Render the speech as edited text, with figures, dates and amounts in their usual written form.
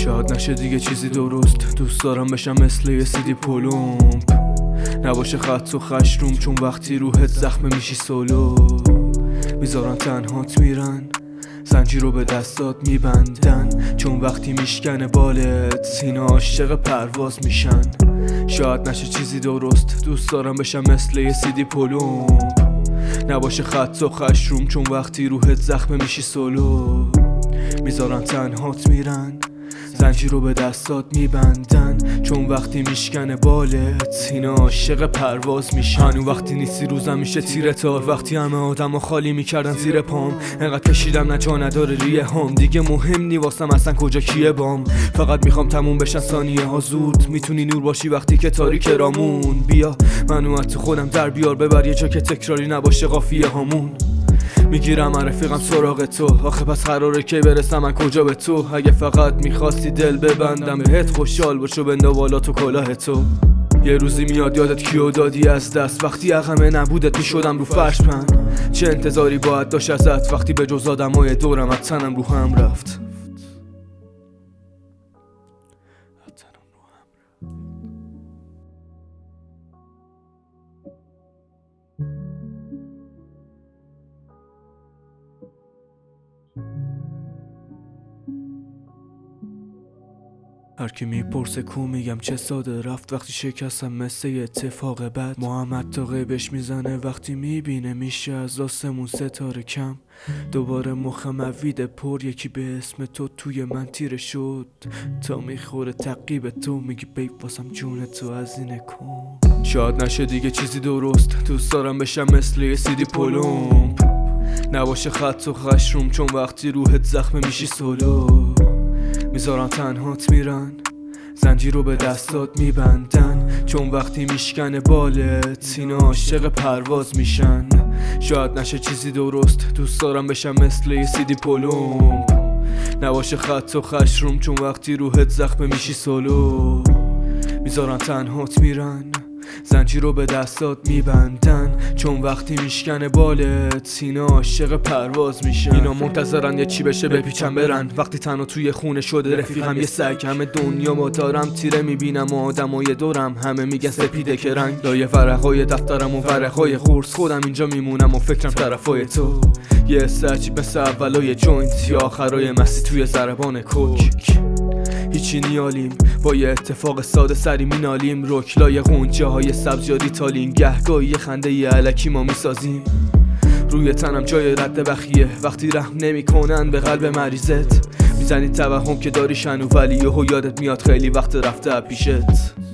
شاید نشه دیگه چیزی درست، دوست دارم بشم مثل یه سیدی پلومپ، نباشه خط و خشروم، چون وقتی روحت زخم میشی سولو. میذارن تنهات میرن، زنجیر رو به دستات میبندن، چون وقتی میشکنه بالت سینه عاشق پرواز میشن. شاید نشه چیزی درست، دوست دارم بشم مثل یه سیدی پلومپ، نباشه خط و خشروم، چون وقتی روحت زخم میشی سولو. میذارن تنهات میرن، زنجیر رو به دستات میبندن، چون وقتی میشکنه بالت سینه عاشق پرواز میشن. هنو وقتی نیستی روزم میشه تیره تار، وقتی همه آدمو خالی میکردن زیر پام، انقدر کشیدم نه جا نداره ریه هام، دیگه مهم نی واسم اصلا کجا کیه بام، فقط میخوام تموم بشن ثانیه ها زود. میتونی نور باشی وقتی که تاریک رامون، بیا منو از تو خودم در بیار، ببر یه جا که تکراری نباشه قافیه هامون. میگیرم من رفیقم سراغ تو، آخه پس قراره که برسم من کجا به تو؟ اگه فقط میخواستی دل ببندم بهت، خوشحال باشو بنده بالا تو کلاه تو. یه روزی میاد یادت کیو دادی از دست، وقتی عقمه نبودت میشدم رو فرش پن. چه انتظاری باید داشت ازت وقتی به جز آدمای دورم از تنم رو هم رفت. هر کی میپرسه کو میگم چه ساده رفت، وقتی شکستم مثل یه اتفاق بد. محمد تا غیبش میزنه وقتی میبینه میشه از آسمون ستاره کم. دوباره مخم اویده پر، یکی به اسم تو توی من تیره شد، تا میخوره تقیب تو میگی بیب واسم جون تو از اینه کن. شاید نشه دیگه چیزی درست، دوست دارم بشم مثل یه سیدی پلومپ، نباشه خط و خشروم، چون وقتی روحت زخم میشی سولو. میذارن تنهات میرن، زنجیر رو به دستات میبندن، چون وقتی میشکنه بالت سینه عاشق پرواز میشن. شاید نشه چیزی درست، دوست دارم بشم مثل یه سیدی پلومپ، نباشه خط و خشروم، چون وقتی روحت زخم میشی سولو. میذارن تنهات میرن، زنجیر رو به دستات میبندن، چون وقتی میشکنه بالت سینه عاشق پرواز میشن. اینا منتظرن یه چی بشه بپیچن برن، وقتی تنها توی خونه شده رفیقم یه سگ. همه دنیا ما دارم تیره میبینم و آدمای دورم همه میگن سپیده که رنگ. لایه ورقای دفترم و ورقای خورس، خودم اینجا میمونم و فکرم طرفای تو. یه سرچیب مثل اولای جوینت یا آخرای مستی توی ضربان کوک. هیچی نیالیم با یه اتفاق ساده سری مینالیم، رکلای غنچه های سبز یاری تالین، گهگاهی یه خنده یه علکی ما میسازیم. روی تنم جای رد بخیه وقتی رحم نمی کنن به قلب مریضت، میزنی توهم که داری شنو ولی یهو یادت میاد خیلی وقت رفته پیشت.